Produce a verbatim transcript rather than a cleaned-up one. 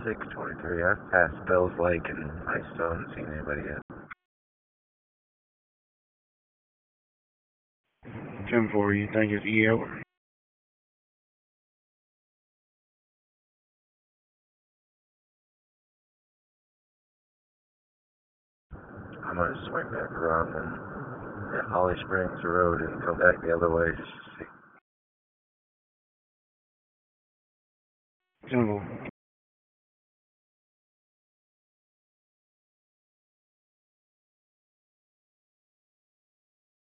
six twenty-three. I've passed Bell's Lake and I still haven't seen anybody yet. ten four, you think it's E O? I'm gonna swing back around and hit Holly Springs Road and come back the other way just to see. ten four.